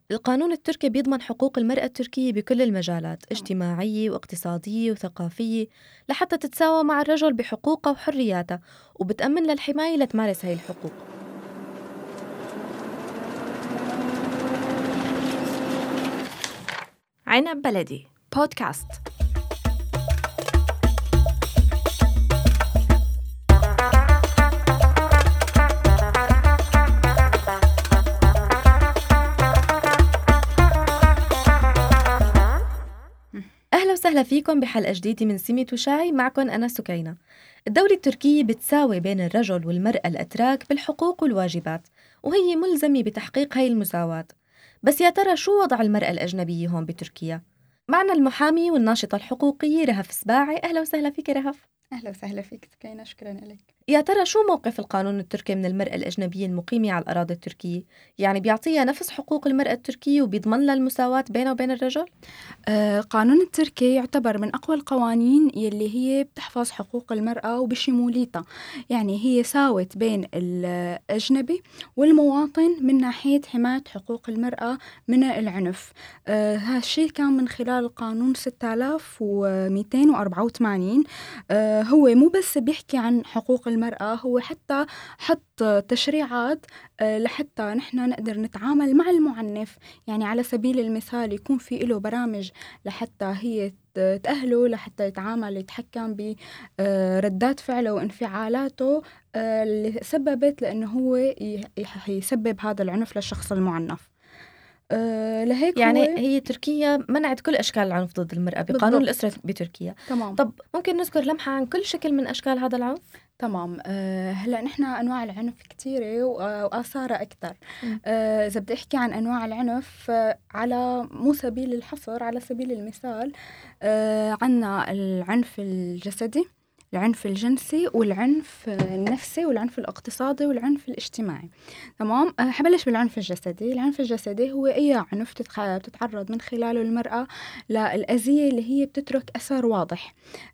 القانون التركي بيضمن حقوق المرأة التركية بكل المجالات، اجتماعية واقتصادية وثقافية، لحتى تتساوى مع الرجل بحقوقها وحرياتها، وبتأمن لها الحماية لتمارس هاي الحقوق. عنب بلدي بودكاست. أهلا وسهلا فيكم بحلقة جديدة من سميت وشاي. معكم أنا سكينة. الدولة التركية بتساوي بين الرجل والمرأة الأتراك بالحقوق والواجبات، وهي ملزمة بتحقيق هاي المساواة. بس يا ترى شو وضع المرأة الأجنبية هون بتركيا؟ معنا المحامي والناشطة الحقوقية رهف سباعي. أهلا وسهلا فيك رهف. أهلا وسهلا فيك سكينة، شكرا لك. يا ترى شو موقف القانون التركي من المرأة الأجنبية المقيمة على الأراضي التركية؟ يعني بيعطيها نفس حقوق المرأة التركية وبيضمن لها المساواة بينه وبين الرجل؟ القانون التركي يعتبر من أقوى القوانين يلي هي بتحفظ حقوق المرأة وبشموليتها، يعني هي ساوت بين الأجنبي والمواطن من ناحية حماية حقوق المرأة من العنف. هالشي كان من خلال القانون 6284. هو مو بس بيحكي عن حقوق المرأة، هو حتى حط تشريعات لحتى نحن نقدر نتعامل مع المعنف. يعني على سبيل المثال يكون في له برامج لحتى هي تأهله لحتى يتعامل يتحكم بردات فعله وانفعالاته اللي سببت لأنه هو يسبب هذا العنف للشخص المعنف. لهيك يعني هي تركيا منعت كل أشكال العنف ضد المرأة بقانون الأسرة بتركيا. تمام. طب ممكن نذكر لمحة عن كل شكل من أشكال هذا العنف؟ تمام. هلأ نحن أنواع العنف كتيرة وآثارها أكتر. إذا بدي أحكي عن أنواع العنف على مو سبيل الحصر، على سبيل المثال عنا العنف الجسدي، العنف الجنسي، والعنف النفسي، والعنف الاقتصادي، والعنف الاجتماعي. تمام. حبلش بالعنف الجسدي. العنف الجسدي هو أي عنف بتتعرض من خلاله المرأة للأذية اللي هي بتترك أثر واضح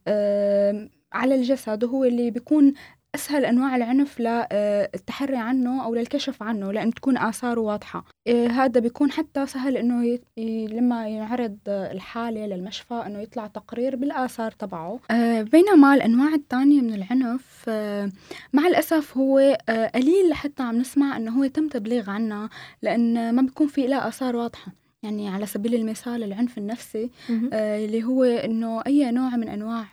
على الجسد، وهو اللي بيكون أسهل أنواع العنف للتحري عنه أو للكشف عنه لأن تكون آثاره واضحة. هذا بيكون حتى سهل أنه لما يعرض الحالة للمشفى أنه يطلع تقرير بالآثار تبعه. بينما الأنواع الثانية من العنف مع الأسف هو قليل لحتى عم نسمع أنه هو تم تبليغ عنه لأن ما بيكون في له آثار واضحة. يعني على سبيل المثال العنف النفسي اللي هو إنه أي نوع من أنواع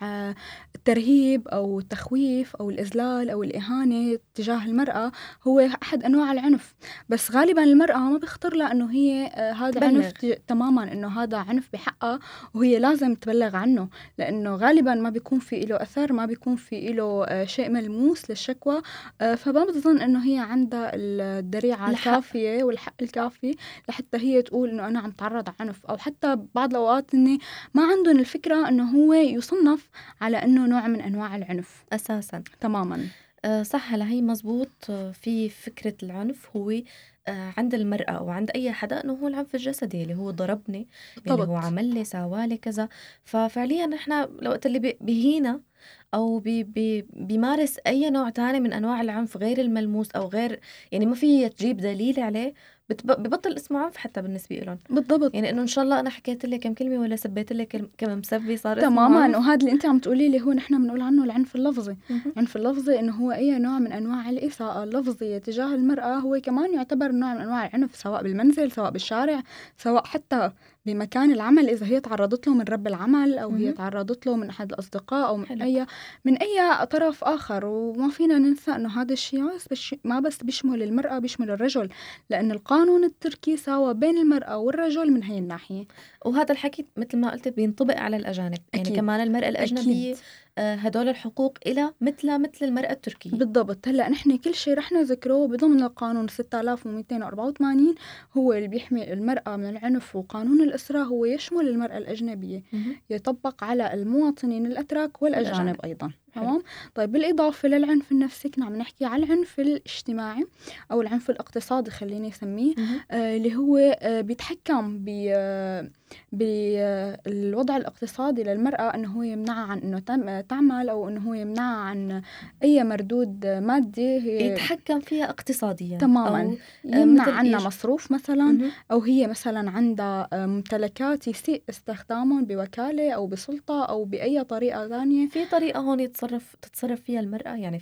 الترهيب أو التخويف أو الإذلال أو الإهانة تجاه المرأة هو أحد أنواع العنف. بس غالبا المرأة ما بيخطر لها إنه هي هذا عنف تماما، إنه هذا عنف بحقها وهي لازم تبلغ عنه، لأنه غالبا ما بيكون في له أثر، ما بيكون في له شيء ملموس للشكوى. فما بتظن إنه هي عندها الدريعة الكافية والحق الكافي لحتى هي تقول إنه أنا عم تعرض عنف، أو حتى بعض الأوقات إني ما عندهم الفكرة إنه هو يصنف على إنه نوع من أنواع العنف أساساً. تماماً. صح. هلا هي مزبوط. في فكرة العنف هو عند المرأة أو عند أي حدا إنه هو العنف الجسدي اللي هو ضربني، اللي هو عمل لي سوالي كذا. ففعليا نحن لوقت اللي بيهينا أو بيمارس أي نوع تاني من أنواع العنف غير الملموس أو غير يعني ما في تجيب دليل عليه، ببطل اسمه عنف حتى بالنسبة لهم. بالضبط. يعني إنه إن شاء الله أنا حكيت لك كم كلمة ولا سبيت لك كم مسبي صار تماما. وهذا اللي أنت عم تقولي لي هو نحن بنقول عنه العنف اللفظي. العنف اللفظي إنه هو أي نوع من أنواع الإساءة اللفظية تجاه المرأة هو كمان يعتبر نوع من أنواع العنف، سواء بالمنزل، سواء بالشارع، سواء حتى بمكان العمل إذا هي تعرضت له من رب العمل أو هي تعرضت له من أحد الأصدقاء أو من أي طرف آخر. وما فينا ننسى أنه هذا الشيء ما بس بيشمل المرأة، بيشمل الرجل، لأن القانون التركي ساوى بين المرأة والرجل من هي الناحية. وهذا الحكي مثل ما قلت بينطبق على الأجانب. أكيد. يعني كمان المرأة الأجنبية هدول الحقوق إلى مثل المرأة التركية. بالضبط. هلأ نحن كل شيء رح نذكره بضمن القانون 6284 هو اللي بيحمي المرأة من العنف، وقانون الأسرة هو يشمل المرأة الأجنبية، يطبق على المواطنين الأتراك والأجانب أيضا. تمام. طيب بالإضافة للعنف النفسي كنا عم نحكي على العنف الاجتماعي أو العنف الاقتصادي خليني أسميه، اللي هو بيتحكم بالوضع الاقتصادي للمرأة، أنه هو يمنعها عن أنه تعمل، أو أنه هو يمنعها عن أي مردود مادي يتحكم فيها اقتصاديا تماما، أو يمنع عنها مصروف مثلا، أو هي مثلا عندها ممتلكات يسيء استخدامهم بوكالة أو بسلطة أو بأي طريقة ثانية. في طريقة هون تتصرف فيها المرأة، يعني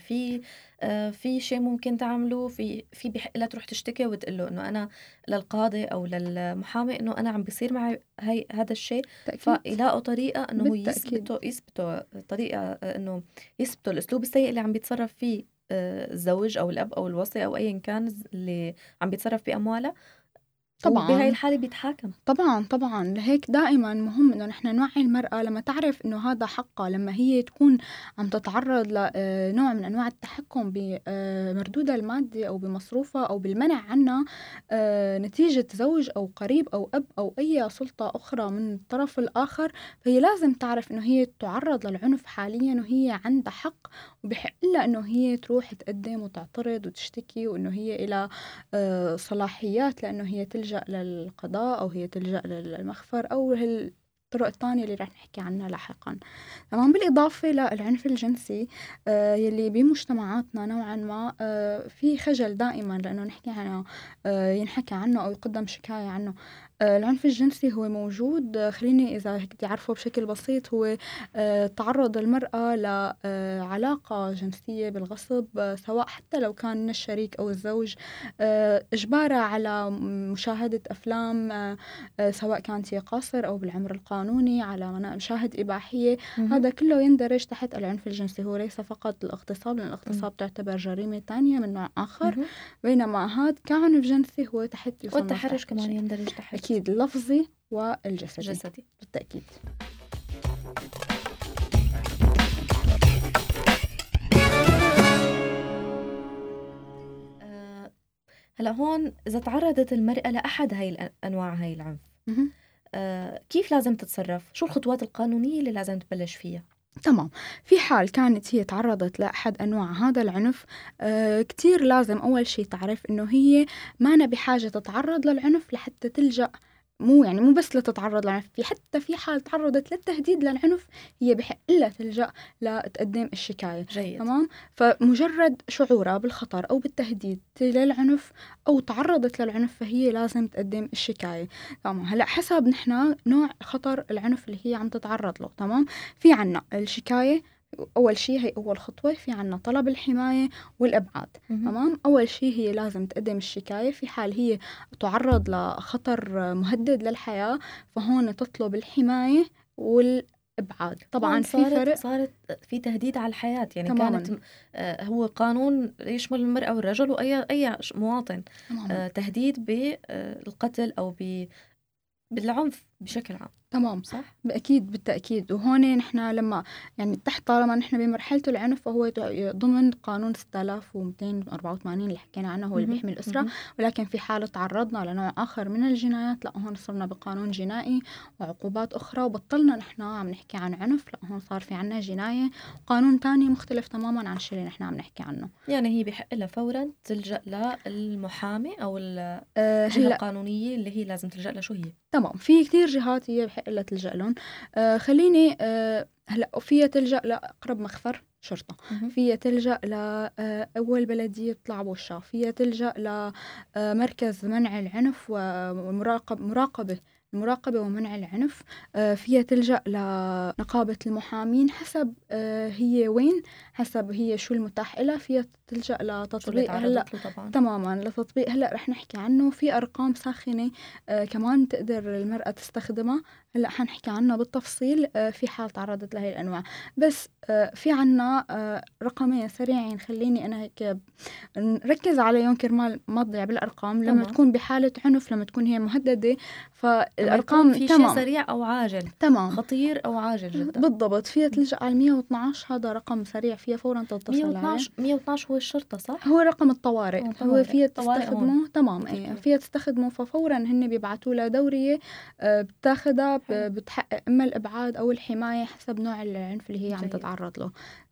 في شيء ممكن تعمله، في بحق لها تروح تشتكي وتقول له انه انا للقاضي او للمحامي انه انا عم بيصير معي هذا الشيء، فيلاقوا طريقة انه يثبتوا طريقة انه يثبتوا الاسلوب السيء اللي عم بيتصرف فيه الزوج او الاب او الوصي او ايا كان اللي عم بيتصرف بامواله. طبعا بهاي الحالة بيتحاكم. طبعا لهيك دائما مهم انه نحن نوعي المرأة لما تعرف انه هذا حقها، لما هي تكون عم تتعرض لنوع من انواع التحكم بمردودها المادي او بمصروفها او بالمنع عنها نتيجة زوج او قريب او اب او اي سلطة اخرى من الطرف الاخر، فهي لازم تعرف انه هي تعرض للعنف حاليا وهي عندها حق، وبحق لها انه هي تروح تقدم وتعترض وتشتكي، وانه هي الى صلاحيات لانه هي تلجأ للقضاء أو هي تلجأ للمخفر أو الطرق الثانية اللي رح نحكي عنها لاحقا. تمام. بالإضافة للعنف الجنسي يلي بمجتمعاتنا نوعا ما في خجل دائما لأنه نحكي عنه، ينحكى عنه أو يقدم شكاية عنه. العنف الجنسي هو موجود، خليني إذا هيك تعرفه بشكل بسيط، هو تعرض المرأة لعلاقة جنسية بالغصب، سواء حتى لو كان الشريك أو الزوج، إجبارها على مشاهدة أفلام سواء كانت هي قاصر أو بالعمر القانوني، على مشاهد إباحية. هذا كله يندرج تحت العنف الجنسي، هو ليس فقط الاغتصاب، لأن الاغتصاب تعتبر جريمة تانية من نوع آخر، بينما هذا كعنف جنسي هو تحت والتحرش كمان يندرج تحت أكيد اللفظي والجسدي بالتأكيد. هلا هون إذا تعرضت المرأة لأحد هاي أنواع هاي العنف كيف لازم تتصرف؟ شو الخطوات القانونية اللي لازم تبلش فيها؟ تمام. في حال كانت هي تعرضت لأحد أنواع هذا العنف، كتير لازم أول شيء تعرف إنه هي ما بحاجة تتعرض للعنف لحتى تلجأ، مو بس لتتعرض للعنف، حتى في حال تعرضت للتهديد للعنف هي بحق لها تلجأ لتقدم الشكاية. جيد. تمام. فمجرد شعورها بالخطر أو بالتهديد للعنف أو تعرضت للعنف فهي لازم تقدم الشكاية. تمام. هلأ حسب نحن نوع خطر العنف اللي هي عم تتعرض له. تمام. في عنا الشكاية أول شيء، هي أول خطوة. في عنا طلب الحماية والإبعاد. تمام. أول شيء هي لازم تقدم الشكاية في حال هي تعرض لخطر مهدد للحياة، فهون تطلب الحماية والإبعاد. طبعا صارت في تهديد على الحياة، يعني تماماً. كانت هو قانون يشمل المرأة والرجل وأي مواطن. تهديد بالقتل أو بالعنف بشكل عام. تمام. صح؟ أكيد بالتأكيد. وهون نحن لما يعني طالما نحن بمرحلة العنف فهو ضمن قانون 6284 اللي حكينا عنه، هو اللي بيحمي الأسرة. ولكن في حالة تعرضنا لنوع آخر من الجنايات، لا هون صرنا بقانون جنائي وعقوبات أخرى، وبطلنا نحن عم نحكي عن عنف، لا هون صار في عنا جناية وقانون تاني مختلف تماما عن الشيء اللي نحن عم نحكي عنه. يعني هي بحق لها فورا تلجأ للمحامي أو الجهة القانونية اللي هي لازم تلجأ لها. شو هي؟ تمام. في كتير جهات هي بحق لها تلجأ لهم. خليني هلا فيها تلجأ لأقرب مخفر شرطة، فيها تلجأ لأول بلدية بتطلع بوشها، فيها تلجأ لمركز منع العنف ومراقبة ومنع العنف، فيها تلجأ لنقابة المحامين حسب هي وين، حسب هي شو المتاح لها. فيها تلجأ لتطبيق هلا تماما لتطبيق هلا رح نحكي عنه. في أرقام ساخنة كمان تقدر المرأة تستخدمها، هلا حنحكي عنها بالتفصيل في حال تعرضت لهي الأنواع. بس في عنا رقمين سريعين خليني أنا هيك نركز عليهم كرمال ما تضيع بالأرقام. لما تكون بحالة عنف، لما تكون هي مهددة، فالأرقام في شيء سريع أو عاجل، تمام، خطير أو عاجل جدا. بالضبط. فيها تلجأ على 112، هذا رقم سريع فيها فورا تتصل عليه. 112 هو الشرطة صح؟ هو رقم الطوارئ. هو فيها تستخدمه. تمام. فيها تستخدمه، ففورا هن بيبعتوا لها دورية بتاخدها بتحقق إما الإبعاد أو الحماية حسب نوع العنف اللي هي عم تتعرض له.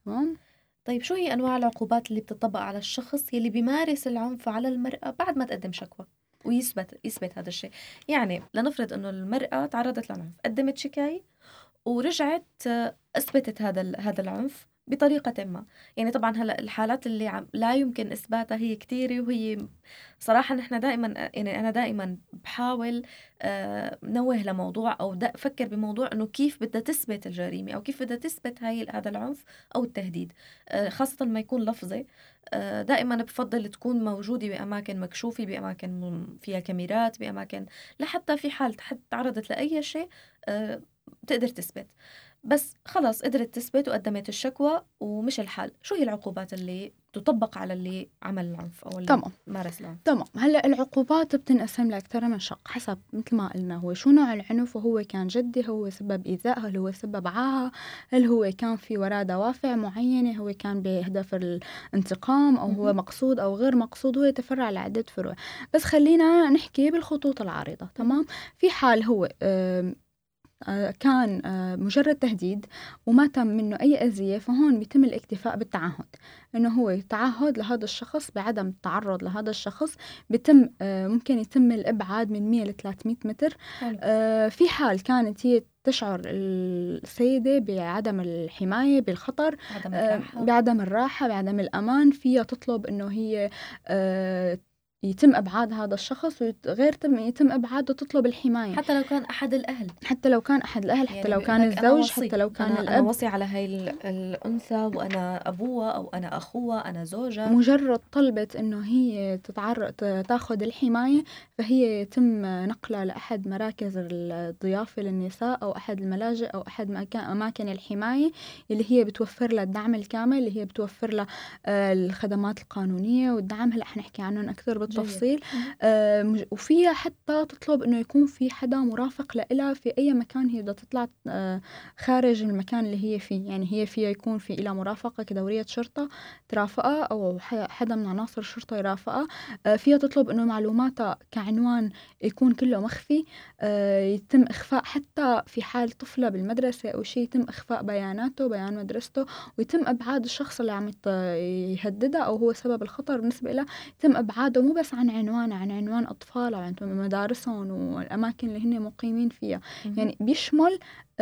تمام. طيب شو هي أنواع العقوبات اللي بتطبق على الشخص يلي بيمارس العنف على المرأة بعد ما تقدم شكوى ويثبت هذا الشيء؟ يعني لنفرض إنه المرأة تعرضت للعنف، قدمت شكاية ورجعت أثبتت هذا العنف بطريقة ما. يعني طبعا هلا الحالات اللي لا يمكن إثباتها هي كتيرة، وهي صراحة نحن دائما، يعني أنا دائما بحاول نوه لموضوع أو فكر بموضوع إنه كيف بدها تثبت الجريمة أو كيف بدها تثبت هذا العنف أو التهديد، خاصة ما يكون لفظي. دائما بفضل تكون موجودة بأماكن مكشوفة، بأماكن فيها كاميرات، بأماكن لحتى في حال تعرضت لأي شيء تقدر تثبت. بس خلاص قدرت تثبت وقدمت الشكوى ومش الحال، شو هي العقوبات اللي تطبق على اللي عمل العنف أو اللي مارس العنف؟ تمام. هلأ العقوبات بتنقسم لأكثر من شق حسب مثل ما قلنا هو شو نوع العنف، وهو كان جدي، هو سبب إيذاء، هل هو سبب عاهة، هل هو كان في وراء دوافع معينة، هو كان بهدف الانتقام أو هو مقصود أو غير مقصود، هو يتفرع لعدة فروع. بس خلينا نحكي بالخطوط العارضة. تمام. في حال هو كان مجرد تهديد وما تم منه أي أذية، فهون بيتم الاكتفاء بالتعهد، إنه هو يتعهد لهذا الشخص بعدم التعرض لهذا الشخص. بيتم ممكن يتم الإبعاد من 100 ل 300 متر. في حال كانت هي تشعر السيدة بعدم الحماية، بالخطر، بعدم الراحة، بعدم الأمان، فيها تطلب إنه هي يتم إبعاد هذا الشخص، وغير يتم إبعاده تطلب الحماية، حتى لو كان أحد الأهل، حتى لو كان يعني لو كان الزوج، حتى لو كان الأب. أنا وصي على هاي الأنثى وأنا أبوها أو أنا أخوها، أنا زوجها. مجرد طلبت إنه هي تاخذ الحماية، فهي يتم نقلها لأحد مراكز الضيافة للنساء أو أحد الملاجئ أو أحد أماكن الحماية اللي هي بتوفر لها الدعم الكامل، اللي هي بتوفر لها الخدمات القانونية والدعم. هلأ نحكي عنهم أكثر بالتفصيل. وفيها حتى تطلب إنه يكون في حدا مرافق لها في أي مكان هي بدها تطلع خارج المكان اللي هي فيه. يعني هي فيها يكون في إلى مرافقة كدورية شرطة ترافقها أو حدا من عناصر الشرطة يرافقها. فيها تطلب إنه معلوماتها كعنوان يكون كله مخفي، يتم إخفاء حتى في حال طفلة بالمدرسة أو شيء، يتم إخفاء بياناته، بيان مدرسته، ويتم إبعاد الشخص اللي عم يهددها أو هو سبب الخطر بالنسبة له، يتم إبعاده مو بس عن عنوان أطفال، عن مدارسهم والأماكن اللي هن مقيمين فيها. يعني بيشمل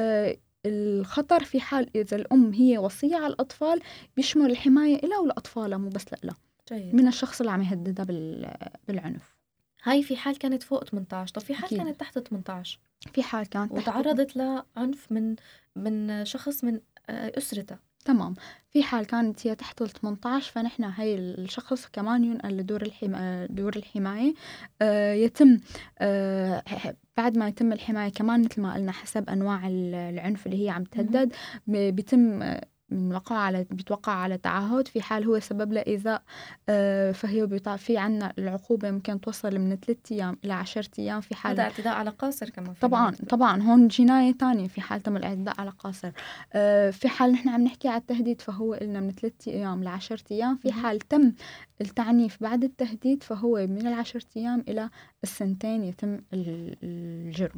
الخطر في حال إذا الأم هي وصية على الأطفال، بيشمل الحماية إلها ولأطفالها مو بس لها من الشخص اللي عم يهددها بالعنف. هاي في حال كانت فوق 18. طب في حال كانت تحت 18؟ في حال كانت وتعرضت لعنف من شخص من أسرتها. تمام. في حال كانت هي تحت 18، فنحن هاي الشخص كمان ينقل لدور الحماية. يتم بعد ما يتم الحماية كمان مثل ما قلنا حسب أنواع العنف اللي هي عم تهدد، بيتم بيتوقع على تعهد. في حال هو سبب له إيذاء، فهي في عنا العقوبة ممكن توصل من 3 أيام إلى 10 أيام. في حال هذا اعتداء على قاصر كمان. طبعا هون جناية تانية في حال تم الاعتداء على قاصر. في حال نحن عم نحكي على التهديد فهو قلنا من 3 أيام ل 10 أيام. في حال تم التعنيف بعد التهديد فهو من 10 أيام إلى 2 يتم الجرم.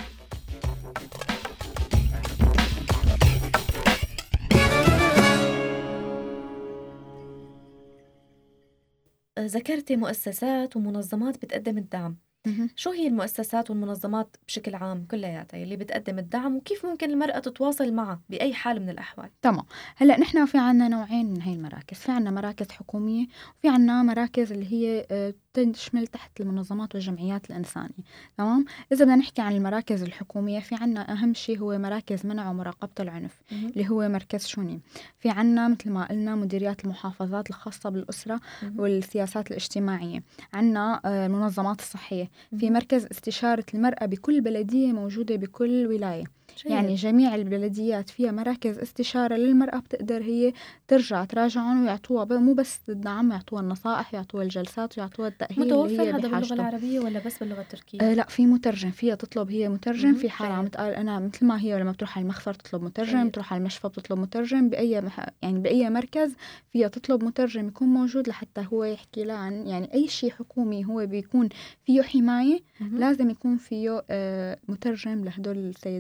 ذكرتي مؤسسات ومنظمات بتقدم الدعم. شو هي المؤسسات والمنظمات بشكل عام كلياتها اللي بتقدم الدعم، وكيف ممكن المرأة تتواصل معها بأي حال من الأحوال؟ تمام. هلأ نحن في عنا نوعين من هاي المراكز. في عنا مراكز حكومية، وفي عنا مراكز اللي هي تشمل تحت المنظمات والجمعيات الإنسانية. تمام. إذا بدنا نحكي عن المراكز الحكومية، في عنا أهم شيء هو مراكز منع ومراقبة العنف اللي هو مركز شوني. في عنا مثل ما قلنا مديريات المحافظات الخاصة بالأسرة والسياسات الاجتماعية. عنا المنظمات الصحية. في مركز استشارة المرأة بكل بلدية موجودة بكل ولاية. يعني جميع البلديات فيها مراكز استشارة للمرأة، بتقدر هي ترجع تراجعهم ويعطوها مو بس الدعم، يعطوها النصائح، يعطوها الجلسات، ويعطوها التأهيل. متوفر هذا باللغة العربية ولا بس باللغة التركية؟ لا، في مترجم. فيها تطلب هي مترجم. في حال عم تقال أنا مثل ما هي لما بتروح على المخفر تطلب مترجم، بتروح على المشفى بتطلب مترجم. بأي مركز فيها تطلب مترجم يكون موجود لحتى هو يحكي لها عن يعني أي شيء حكومي هو بيكون فيه حماية. لازم يكون فيه مترجم لهدول السيدات اللي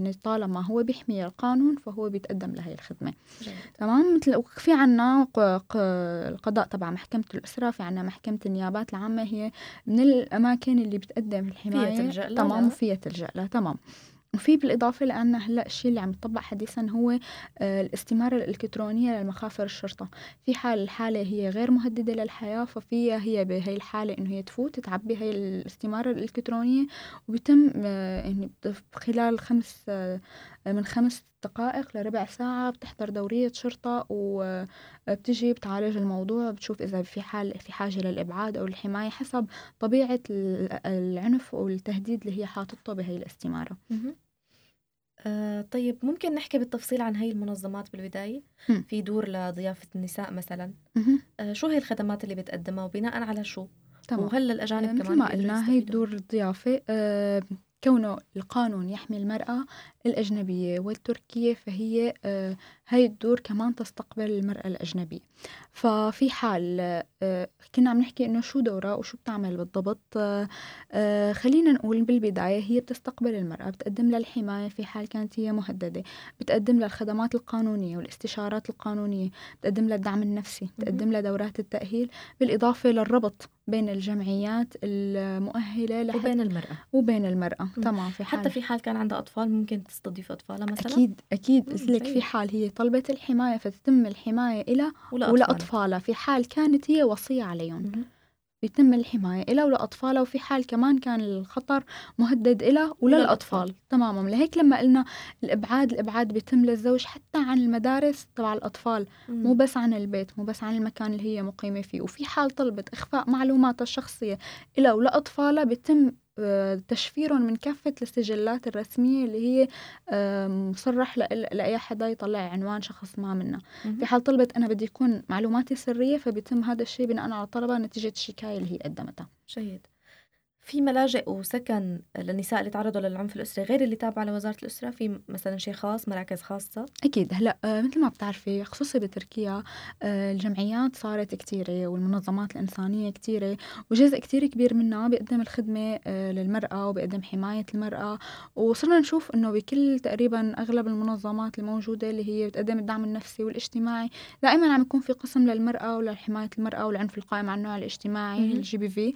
يعني طالما هو بيحمي القانون فهو بيتقدم لهي الخدمة. جيد. تمام. مثل في عنا القضاء تبع محكمة الأسرة، في عنا محكمة النيابات العامة، هي من الأماكن اللي بتقدم الحماية. فيها تلجأ لها. تمام. وفيها تلجأ لها. تمام. وفي بالإضافة لأن هلأ الشيء اللي عم يطبق حديثا هو الاستمارة الإلكترونية للمخافر الشرطة. في حال الحالة هي غير مهددة للحياة ففيها هي بهي الحالة إنه هي تفوت تعبي هي الاستمارة الإلكترونية، وبيتم يعني خلال من 5 دقائق لربع ساعة بتحضر دورية شرطة وبتجي بتعالج الموضوع، بتشوف إذا في حاجة للإبعاد أو الحماية حسب طبيعة العنف أو التهديد اللي هي حاطته بهي الاستمارة. طيب ممكن نحكي بالتفصيل عن هاي المنظمات بالبداية؟ في دور لضيافة النساء مثلا، شو هي الخدمات اللي بتقدمها وبناء على شو؟ تمام. وهل الأجانب مثل كمان ما قلنا هي دور الضيافة، كونه القانون يحمي المرأة الأجنبية والتركية، فهي هاي الدور كمان تستقبل المرأة الأجنبية. ففي حال كنا عم نحكي إنه شو دورها وشو بتعمل بالضبط، خلينا نقول بالبداية هي بتستقبل المرأة، بتقدم لها الحماية في حال كانت هي مهددة، بتقدم لها الخدمات القانونية والاستشارات القانونية، بتقدم لها الدعم النفسي، بتقدم لها دورات التأهيل، بالإضافة للربط بين الجمعيات المؤهلة وبين المرأة. تمام. حتى في حال كان عندها أطفال ممكن تستضيف أطفالها مثلا. أكيد لك في حال هي طلبت الحماية فتتم الحماية إلى ولأطفالها. في حال كانت هي وصية عليهم بيتم الحماية إلى ولأطفالها، وفي حال كمان كان الخطر مهدد إلى وللأطفال. تماما. لهيك لما قلنا الإبعاد بيتم للزوج حتى عن المدارس تبع الأطفال، مو بس عن البيت، مو بس عن المكان اللي هي مقيمة فيه. وفي حال طلبت إخفاء معلوماتها الشخصية إلى ولأطفالها بيتم تشفيرهم من كافة السجلات الرسمية اللي هي مصرح لأي حدا يطلع عنوان شخص ما منا. في حال طلبت أنا بدي يكون معلوماتي سرية فبيتم هذا الشيء بناء على طلبها نتيجة الشكاية اللي هي قدمتها. جيد. في ملاجئ وسكن للنساء اللي تعرضوا للعنف الأسري غير اللي تابعة لوزارة الأسرة؟ في مثلا شيء خاص، مراكز خاصة؟ أكيد. هلأ مثل ما بتعرفي خصوصي بتركيا الجمعيات صارت كتيرة والمنظمات الإنسانية كتيرة، وجزء كتير كبير منها بيقدم الخدمة للمرأة وبيقدم حماية المرأة. وصرنا نشوف إنه بكل تقريبا أغلب المنظمات الموجودة اللي هي بتقدم الدعم النفسي والاجتماعي دائما عم يكون في قسم للمرأة ولحماية المرأة والعنف القائم على النوع الاجتماعي الGBV.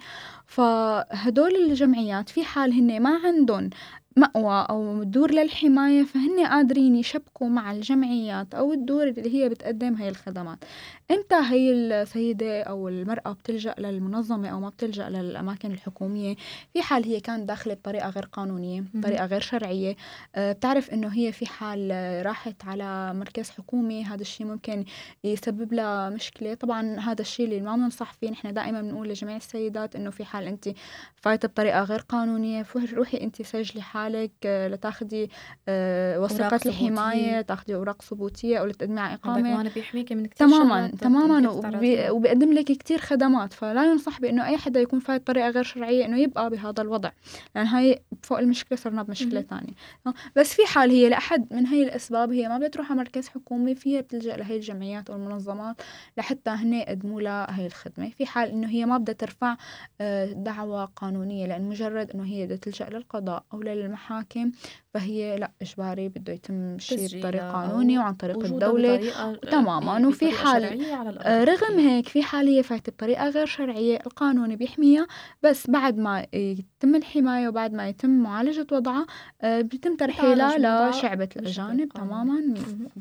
فهدول الجمعيات في حال هن ما عندهم مأوى أو دور للحماية فهن قادرين يشبكوا مع الجمعيات أو الدور اللي هي بتقدم هاي الخدمات. إمتى هي السيدة أو المرأة بتلجأ للمنظمة أو ما بتلجأ للأماكن الحكومية؟ في حال هي كانت داخلة بطريقة غير قانونية، بطريقة غير شرعية، بتعرف إنه هي في حال راحت على مركز حكومي، هذا الشيء ممكن يسبب لها مشكلة. طبعا هذا الشيء اللي ما بننصح فيه. نحن دائما بنقول لجميع السيدات إنه في حال أنت فايتة بطريقة غير قانونية روحي أنت سجلي حالك لتاخدي وثيقة الحماية، تاخدي أوراق ثبوتية أو لتقدمي على إقامة. بيحميكي من كتير تماما وبيقدم لك كتير خدمات. فلا ينصح بأنه أي حدا يكون فايت بطريقة غير شرعية إنه يبقى بهذا الوضع، لأن هاي فوق المشكلة صرنا بمشكلة تانية. بس في حال هي لأحد من هاي الأسباب هي ما بتروح على مركز حكومي، فيها بتلجأ لهي الجمعيات أو المنظمات لحتى هن يقدموا لها هاي الخدمة. في حال إنه هي ما بدها ترفع دعوة قانونية، لأن مجرد إنه هي بدها تلجأ للقضاء أو للمحاكم فهي لا إجباري بده يتم شيء بطريقة قانوني وعن طريق الدولة. تماما. وفي حال رغم هيك في حال هي فايتة بطريقة غير شرعية القانون بيحميها، بس بعد ما يتم الحماية وبعد ما يتم معالجة وضعها بيتم ترحيلها لشعبة الأجانب. تماما.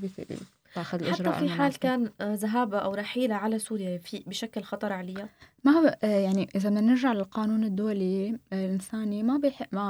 حتى في حال كان ذهابها أو رحيلها على سوريا بشكل خطر عليها. ما يعني إذا بدنا نرجع للقانون الدولي الإنساني ما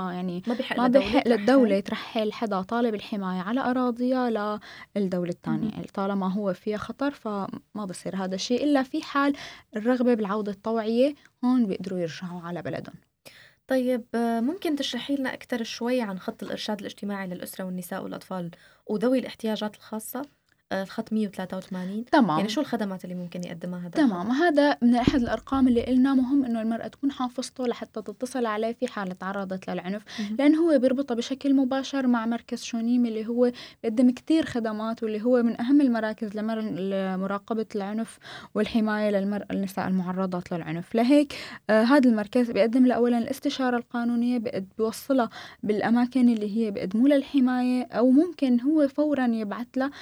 بيحق للدولة ترحل حدا طالب الحماية على أراضيها للدولة الثانية طالما هو فيها خطر، فما بصير هذا الشيء إلا في حال الرغبة بالعودة الطوعية، هون بيقدروا يرجعوا على بلدهم. طيب ممكن تشرحي لنا أكثر شوي عن خط الإرشاد الاجتماعي للأسرة والنساء والأطفال وذوي الاحتياجات الخاصة؟ الخط 183. تمام. يعني شو الخدمات اللي ممكن يقدمها هذا؟ تمام، هذا من أحد الأرقام اللي قلنا مهم إنه المرأة تكون حافظته لحتى تتصل عليه في حالة تعرضت للعنف، لأن هو بيربطه بشكل مباشر مع مركز شونيم اللي هو بيقدم كتير خدمات، واللي هو من أهم المراكز لمراقبة العنف والحماية للمرأة النساء المعرضات للعنف. لهيك هذا المركز بيقدم له أولا الاستشارة القانونية، بيوصلها بالأماكن اللي هي بيقدموا لها الحماية، أو ممكن هو فورا يبعث له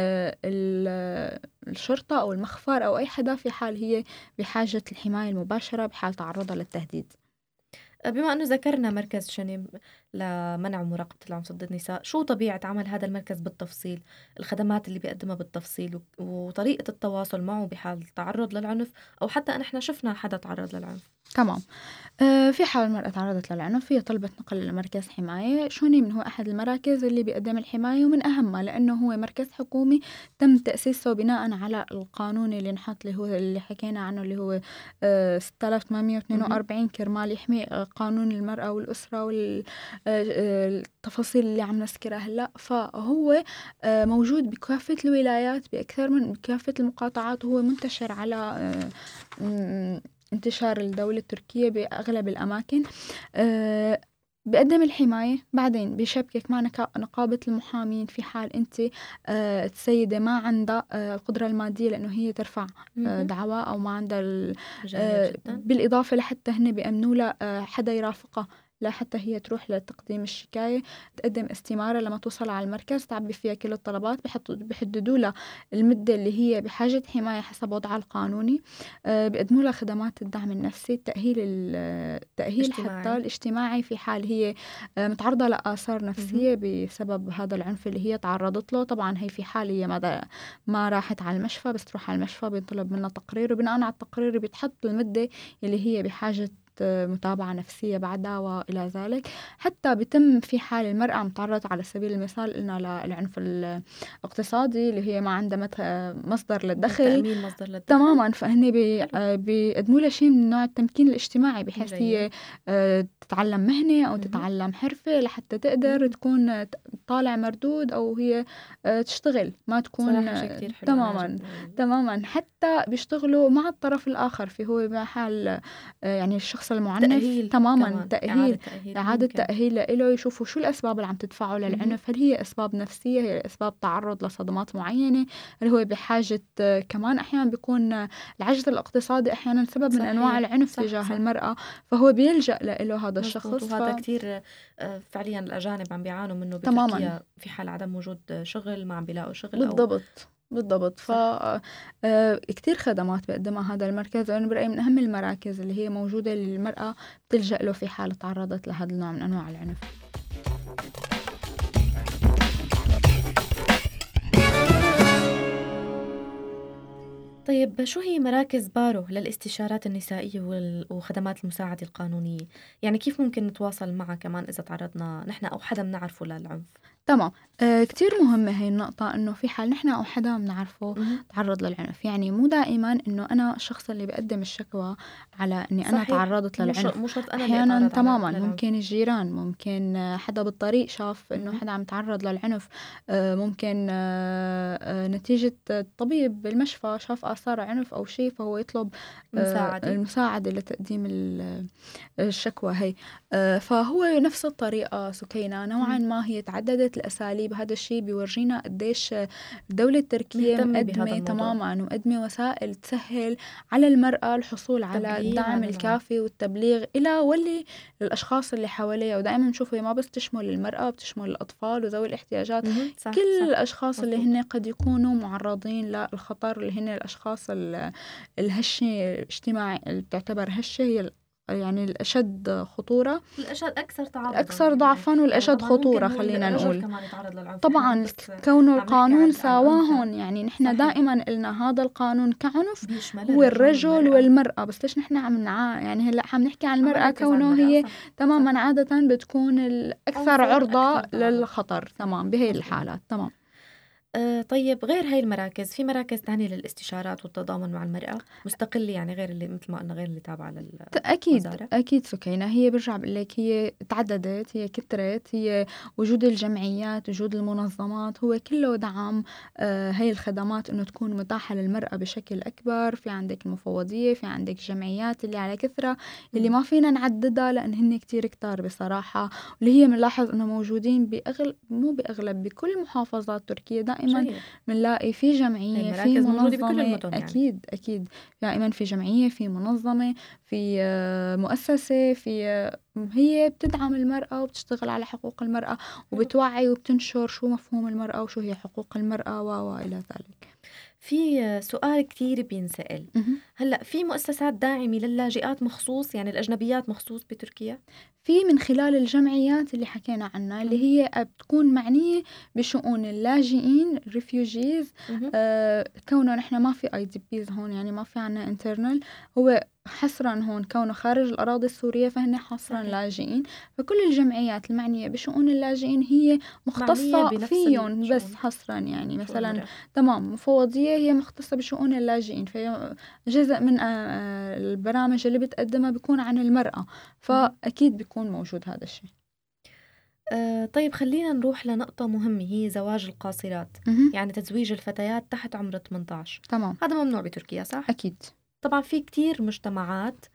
الشرطة أو المخفر أو أي حدا في حال هي بحاجة الحماية المباشرة بحال تعرضها للتهديد. بما أنه ذكرنا مركز شونيم لمنع ومراقبة العنف ضد النساء، شو طبيعة عمل هذا المركز بالتفصيل؟ الخدمات اللي بيقدمها بالتفصيل وطريقة التواصل معه بحال تعرض للعنف، أو حتى نحن شفنا حدا تعرض للعنف. تمام. في حال المرأة تعرضت للعنف هي طلبت نقل لمركز حماية. شونيم هو أحد المراكز اللي بيقدم الحماية، ومن أهمها لأنه هو مركز حكومي تم تأسيسه بناء على القانون اللي نحط اللي هو اللي حكينا عنه اللي هو 6842 كرمال يحمي قانون المرأة والأسرة والتفاصيل اللي عم نذكرها هلا. فهو موجود بكافة الولايات بأكثر من بكافة المقاطعات، وهو منتشر على انتشار الدولة التركية بأغلب الأماكن. بقدم الحماية، بعدين بيشبكك مع نقابة المحامين في حال أنت السيدة ما عندها القدرة المادية لأنه هي ترفع دعوى، أو ما عندها بالإضافة لحتى هن بيأمنوا لها حدا يرافقها لحتى هي تروح لتقديم الشكاية، تقدم استمارة لما توصل على المركز تعبي فيها كل الطلبات، بيحددوا لها المدة اللي هي بحاجة حماية حسب وضعها القانوني. بيقدموا لها خدمات الدعم النفسي، التأهيل حتى الاجتماعي في حال هي متعرضة لآثار نفسية بسبب هذا العنف اللي هي تعرضت له. طبعا هي في حال هي ما راحت على المشفى، بس تروح على المشفى بيطلب منها تقرير، وبناء على التقرير بيتحط المدة اللي هي بحاجة متابعة نفسية بعدها وإلى ذلك. حتى بيتم في حال المرأة متعرضة على سبيل المثال قلنا للعنف الاقتصادي اللي هي ما عندها مصدر للدخل تماما، فهن بيقدموا لها شيء من نوع التمكين الاجتماعي بحيث هي تتعلم مهنة أو تتعلم حرفة لحتى تقدر تكون طالع مردود، أو هي تشتغل ما تكون تماما. حتى بيشتغلوا مع الطرف الآخر في هو بحال يعني الشخص المعنف تماما تأهيل إعادة تأهيل له، يشوفوا شو الأسباب اللي عم تدفعه للعنف، هل هي أسباب نفسية، هي أسباب تعرض لصدمات معينة، هل هو بحاجة كمان أحيانا بيكون العجز الاقتصادي أحيانا سبب من أنواع العنف تجاه المرأة، فهو بيلجأ له هذا الشخص. وهذا كتير فعليا الأجانب عم بيعانوا منه بتركيا في حال عدم وجود شغل، ما عم بيلاقوا شغل بالضبط. كتير خدمات بقدمها هذا المركز، وأنا برأيي من أهم المراكز اللي هي موجودة للمرأة بتلجأ له في حالة تعرضت لهذا النوع من أنواع العنف. طيب شو هي مراكز بارو للاستشارات النسائية وخدمات المساعدة القانونية؟ يعني كيف ممكن نتواصل معها كمان إذا تعرضنا نحن أو حدا منعرفه للعنف؟ تمام. كتير مهمة هاي النقطة، إنه في حال نحن أو حدا بنعرفه تعرض للعنف، يعني مو دائما إنه أنا الشخص اللي بقدم الشكوى على إني أنا تعرضت للعنف، مو شرط أنا أحيانا تماما ممكن الجيران، ممكن حدا بالطريق شاف إنه حدا عم تعرض للعنف، ممكن نتيجة الطبيب بالمشفى شاف آثار عنف أو شيء، فهو يطلب المساعدة لتقديم الشكوى هي. فهو نفس الطريقة سكينة نوعا ما، هي تعددت الأساليب. هذا الشيء بيورجينا قديش الدولة التركية مقدمة تماما، ومقدمة وسائل تسهل على المرأة الحصول على الدعم الكافي والتبليغ إلى واللي للأشخاص اللي حواليها. ودائما نشوفه ما بس تشمل المرأة، بتشمل الأطفال وذوي الاحتياجات، كل الأشخاص اللي هن قد يكونوا معرضين للخطر، اللي هن الأشخاص الهشة اجتماعي اللي بتعتبر هشة هي يعني الأشد خطورة، الأشد أكثر ضعفاً والأشد خطورة. خلينا نقول طبعاً كونه القانون ساواهن، يعني نحن دائماً قلنا هذا القانون كعنف هو الرجل والمرأة، بس ليش نحن يعني هلأ عم نحكي عن المرأة كونه هي تماماً عادة بتكون الأكثر عرضة للخطر تمام بهي الحالات. تمام. طيب غير هاي المراكز في مراكز تانية للاستشارات والتضامن مع المرأة مستقلة، يعني غير اللي مثل ما قلنا غير اللي تابعة للوزارة؟ أكيد سكينة، هي برجع بقول لك هي تعددت، هي كترت، هي وجود الجمعيات، وجود المنظمات، هو كله دعم هاي الخدمات إنه تكون متاحة للمرأة بشكل أكبر. في عندك المفوضية، في عندك جمعيات اللي على كثرة اللي ما فينا نعددها لأن هن كتير كتار بصراحة، واللي هي بنلاحظ إنه موجودين مو بأغلب بكل محافظات تركيا. دائما بنلاقي في جمعية، في منظمة بكل المدن يعني. أكيد دائما في جمعية، في منظمة، في مؤسسة، في هي بتدعم المرأة وبتشتغل على حقوق المرأة وبتوعي وبتنشر شو مفهوم المرأة وشو هي حقوق المرأة وإلى ذلك. في سؤال كتير بينسأل، هلأ في مؤسسات داعمة للاجئات مخصوص، يعني الأجنبيات مخصوص بتركيا؟ في من خلال الجمعيات اللي حكينا عنها اللي هي بتكون معنية بشؤون اللاجئين ريفيوجيز. كونه نحن ما في IDPs هون، يعني ما في عنا internal، هو حصرا هون كونه خارج الأراضي السورية فهن حصرا لاجئين. فكل الجمعيات المعنية بشؤون اللاجئين هي مختصة فيهم بس حصرا، يعني مثلا تمام مفوضية هي مختصة بشؤون اللاجئين، فهي جزء من البرامج اللي بتقدمها بيكون عن المرأة، فأكيد بيكون موجود هذا الشيء. طيب خلينا نروح لنقطة مهمة، هي زواج القاصرات. يعني تزويج الفتيات تحت عمر 18. تمام. هذا ممنوع بتركيا صح؟ أكيد. طبعا في كتير مجتمعات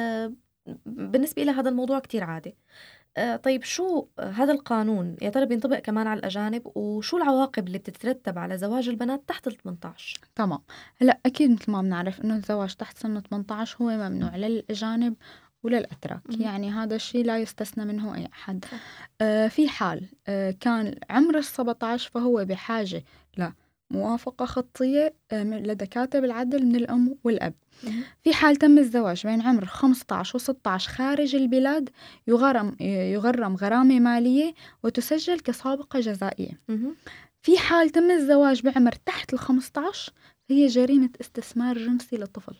بالنسبة إلى هذا الموضوع كتير عادي. طيب شو هذا القانون يا ترى بينطبق كمان على الأجانب، وشو العواقب اللي بتترتب على زواج البنات تحت 18؟ تمام. هلا أكيد مثل ما بنعرف إنه الزواج تحت سن 18 هو ممنوع للأجانب وللأتراك. يعني هذا الشيء لا يستثنى منه أي أحد. في حال كان عمر 17 فهو بحاجة لموافقة خطية لدى كاتب العدل من الأم والأب. في حال تم الزواج بين عمر 15 و16 خارج البلاد يغرم غرامة مالية وتسجل كسابقة جزائية. في حال تم الزواج بعمر تحت 15 هي جريمة استثمار جنسي للطفل.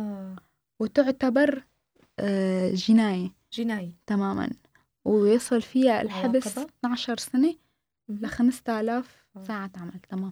وتعتبر جناية تماما، ويصل فيها الحبس 12 سنة ل5,000 ساعة عمل. تمام.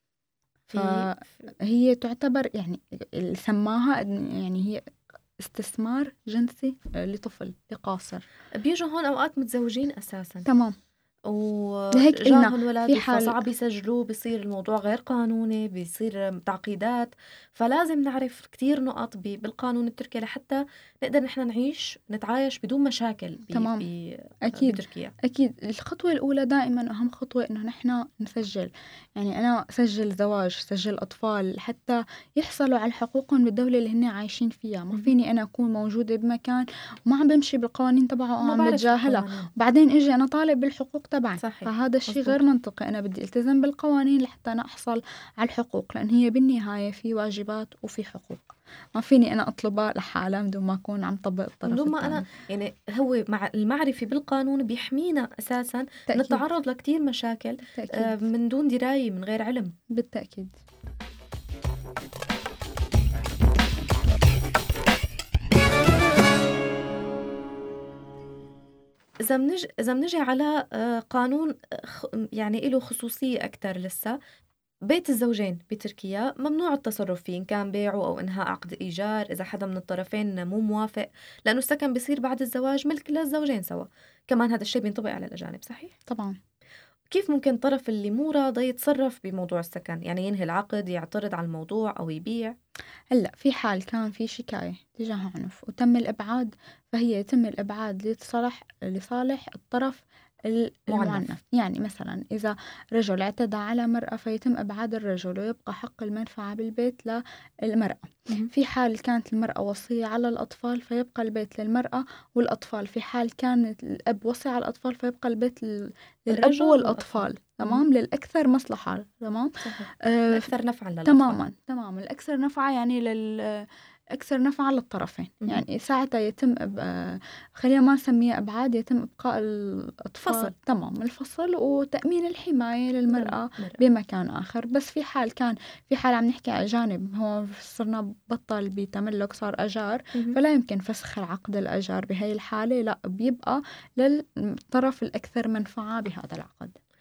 فهي تعتبر يعني سماها يعني هي استثمار جنسي لطفل لقاصر. بيجوا هون أوقات متزوجين أساسا. تمام. وجاهن ولاد فصعب يسجلوه، بيصير الموضوع غير قانوني، بيصير تعقيدات. فلازم نعرف كتير نقط بالقانون التركي لحتى نقدر نحن نعيش نتعايش بدون مشاكل أكيد. بتركيا. أكيد الخطوة الأولى دائما أهم خطوة إنه نحن نسجل، يعني أنا سجل زواج، سجل أطفال حتى يحصلوا على حقوقهم بالدولة اللي هن عايشين فيها. ما فيني أنا أكون موجودة بمكان وما عم بمشي بالقوانين تبعه وعم بتجاهلها بعدين إجي أنا طالب بالحقوق تبعي. فهذا الشيء غير منطقي. أنا بدي التزم بالقوانين لحتى أنا أحصل على الحقوق، لأن هي بالنهاية في واجبات وفي حقوق، ما فيني أنا أطلبها لحالها بدون ما أكون عم طبق الطرف بدون ما أنا يعني هو مع المعرفة بالقانون بيحمينا أساسا نتعرض لكتير مشاكل من دون دراية، من غير علم. بالتأكيد. إذا منجي على قانون يعني له خصوصية أكتر لسه، بيت الزوجين بتركيا ممنوع التصرف فيه إن كان بيعه أو إنهاء عقد إيجار إذا حدا من الطرفين مو موافق، لأنه السكن بيصير بعد الزواج ملك للزوجين سوا. كمان هذا الشيء بينطبق على الأجانب صحيح؟ طبعا. كيف ممكن الطرف اللي مو راضي يتصرف بموضوع السكن؟ يعني ينهي العقد، يعترض على الموضوع أو يبيع؟ هلا في حال كان في شكاية تجاه عنف وتم الإبعاد، فهي يتم الإبعاد لصالح الطرف المعنف. يعني مثلا إذا رجل اعتدى على مرأة فيتم إبعاد الرجل ويبقى حق المنفعة بالبيت للمرأة. في حال كانت المرأة وصية على الأطفال فيبقى البيت للمرأة والأطفال. في حال كان الأب وصي على الأطفال فيبقى البيت للأب والأطفال. تمام. للأكثر مصلحة. تمام. الأكثر نفعا للأطفال. تمام. الأكثر نفعا يعني أكثر نفعا للطرفين. يعني ساعتها يتم خلينا ما نسميه أبعاد، يتم إبقاء الأطفال. تمام. الفصل وتأمين الحماية للمرأة بمكان آخر. بس في حال عم نحكي أجانب، هو صرنا بطل بتملك صار أجار، فلا يمكن فسخ عقد الأجار بهاي الحالة، لا بيبقى للطرف الأكثر منفعة بهذا العقد.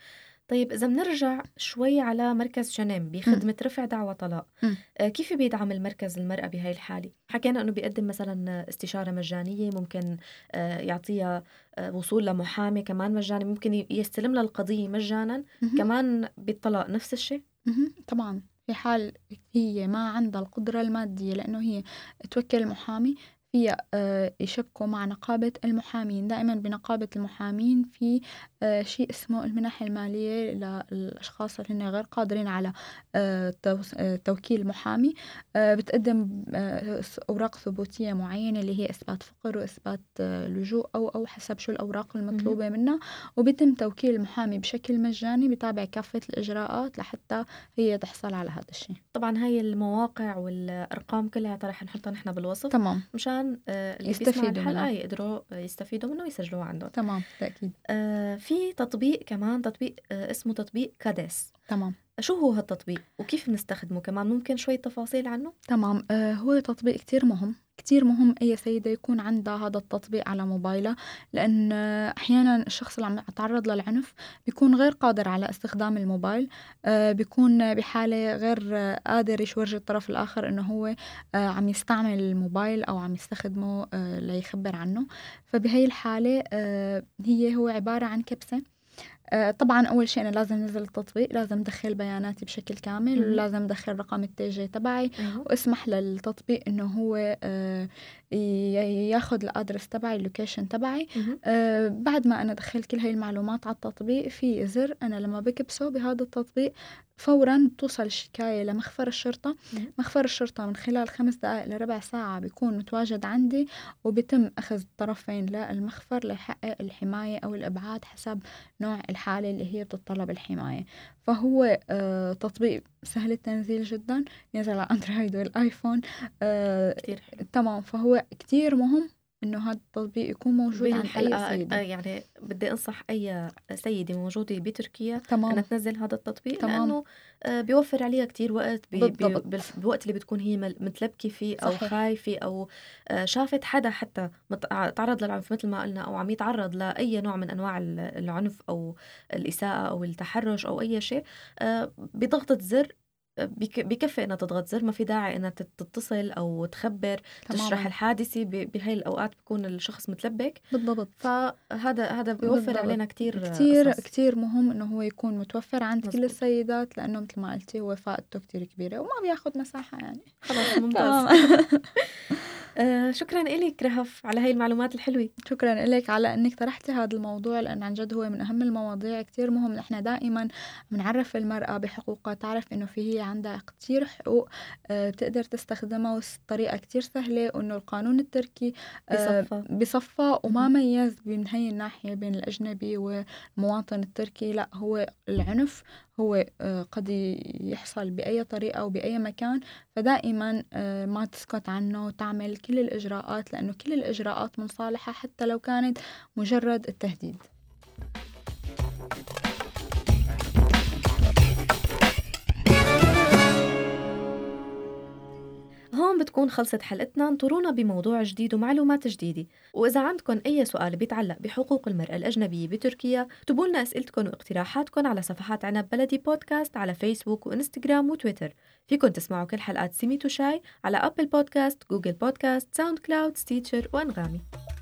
طيب إذا بنرجع شوي على مركز شنم بخدمة رفع دعوى طلاق، كيف بيدعم المركز المرأة بهاي الحالة؟ حكينا أنه بيقدم مثلا استشارة مجانية، ممكن يعطيها وصول لمحامي كمان مجاني، ممكن يستلم لها القضية مجانا كمان بالطلاق نفس الشيء؟ طبعا في حال هي ما عندها القدرة المادية لأنه هي توكل محامي، فيها يشبكوا مع نقابة المحامين. دائما بنقابة المحامين في شيء اسمه المنح المالية للأشخاص اللي هن غير قادرين على توكيل محامي. بتقدم أوراق ثبوتية معينة اللي هي إثبات فقر وإثبات لجوء أو حسب شو الأوراق المطلوبة منها، وبيتم توكيل المحامي بشكل مجاني، بتابع كافة الإجراءات لحتى هي تحصل على هذا الشيء. طبعا هاي المواقع والأرقام كلها رح نحطها نحن بالوصف، تمام، مشان اللي بيسمعوا الحلقة يقدروا يستفيدوا منه ويسجلوها عندهم. تمام، تأكيد. في تطبيق كمان، تطبيق اسمه تطبيق كاديس. تمام. شو هو هالتطبيق وكيف نستخدمه كمان؟ ممكن شوية تفاصيل عنه؟ تمام. هو تطبيق كتير مهم، كتير مهم أي سيدة يكون عندها هذا التطبيق على موبايلها، لأن أحيانا الشخص اللي عم يتعرض للعنف بيكون غير قادر على استخدام الموبايل، بيكون بحالة غير قادر يشورج الطرف الآخر إنه هو عم يستعمل الموبايل أو عم يستخدمه ليخبر عنه. فبهي الحالة هو عبارة عن كبسة. طبعا أول شيء أنا لازم نزل التطبيق، لازم دخل بياناتي بشكل كامل، ولازم دخل رقم التيجي تبعي، واسمح للتطبيق إنه هو ياخد الأدرس تبعي، اللوكيشن تبعي. بعد ما أنا دخلت كل هاي المعلومات على التطبيق، في زر أنا لما بكبسه بهذا التطبيق فوراً توصل الشكاية لمخفر الشرطة. مخفر الشرطة من خلال 5 دقائق لربع ساعة بيكون متواجد عندي، وبيتم أخذ الطرفين للمخفر ليحقق الحماية أو الإبعاد حسب نوع الحالة اللي هي بتطلب الحماية. فهو تطبيق سهل التنزيل جدا، ينزل على أندرويد والآيفون. كتير تمام. فهو كتير مهم إنه هذا التطبيق يكون موجود عند أي سيدة. يعني بدي أنصح أي سيدة موجودة بتركيا أنها تنزل هذا التطبيق. تمام. لأنه بيوفر عليها كتير وقت بالوقت اللي بتكون هي متلبكة فيه أو خايفة أو شافت حدا حتى تعرض للعنف مثل ما قلنا، أو عم يتعرض لأي نوع من أنواع العنف أو الإساءة أو التحرش أو أي شيء، بضغطة زر بكفي انها تضغط زر، ما في داعي انها تتصل او تخبر تشرح الحادثه. بهاي الاوقات بيكون الشخص متلبك. بالضبط. فهذا بيوفر علينا كتير مهم انه هو يكون متوفر عند كل السيدات، لانه مثل ما قلتي هو فائدته كتير كبيره وما بياخد مساحه يعني. خلاص ممتاز. شكرا لك رهف على هاي المعلومات الحلوة. شكرا لك على انك طرحتي هذا الموضوع، لان عن جد هو من اهم المواضيع. كتير مهم نحن دائما بنعرف المرأة بحقوقها، تعرف انه هي عندها كتير حقوق بتقدر تستخدمها وطريقة كتير سهلة، وانه القانون التركي بصفى وما ميز من هاي الناحية بين الاجنبي والمواطن التركي. لا، هو العنف هو قد يحصل بأي طريقة وبأي مكان، فدائما ما تسكت عنه وتعمل كل الإجراءات، لأنه كل الإجراءات من صالحها حتى لو كانت مجرد التهديد. هون بتكون خلصت حلقتنا. انطرونا بموضوع جديد ومعلومات جديدة، وإذا عندكم أي سؤال بيتعلق بحقوق المرأة الأجنبية بتركيا، اكتبوا لنا أسئلتكم واقتراحاتكم على صفحات عنب بلدي بودكاست على فيسبوك وإنستغرام وتويتر. فيكن تسمعوا كل حلقات سميت وشاي على أبل بودكاست، جوجل بودكاست، ساوند كلاود، ستيتشر وأنغامي.